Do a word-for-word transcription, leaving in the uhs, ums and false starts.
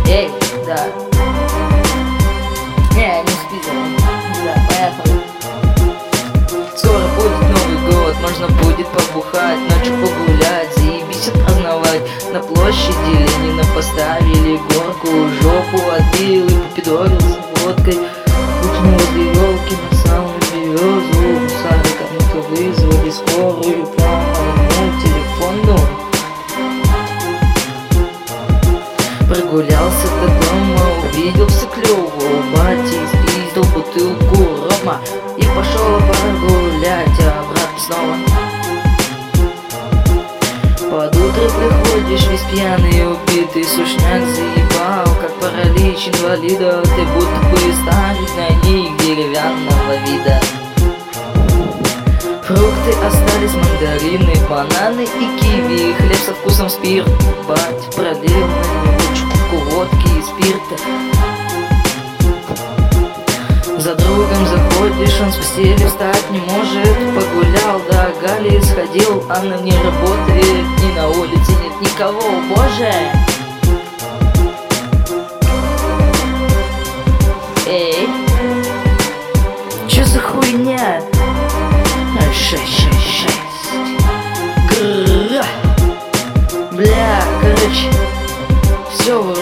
Эй, да. Не, не спизал. Да, поехали. Скоро будет Новый год, можно будет побухать, ночью погулять, заебись отпраздновать. На площади Ленина поставили горку, жопу отбил и попидорился водкой. Утнул возле елки на самую березу, сами кому-то вызвали скорую по моему телефону. Прогулялся до дома, увидел все клёво, у бати спиздил бутылку рома и пошел погулять, а обратно снова. Под утро приходишь весь пьяный, убитый, сушняк заебал, как паралич инвалида. Ты будто бы старый на них деревянного вида. Фрукты остались, мандарины, бананы и киви, хлеб со вкусом спирт. Бать пролил на него чутку водки и спирта. За другом заходишь, он с постели встать не может. Погулял, до Гали сходил, она не работает, ни на улице нет никого, боже. Эй, чё за хуйня? Шесть, шесть, шесть. Грррр. Бля, короче, все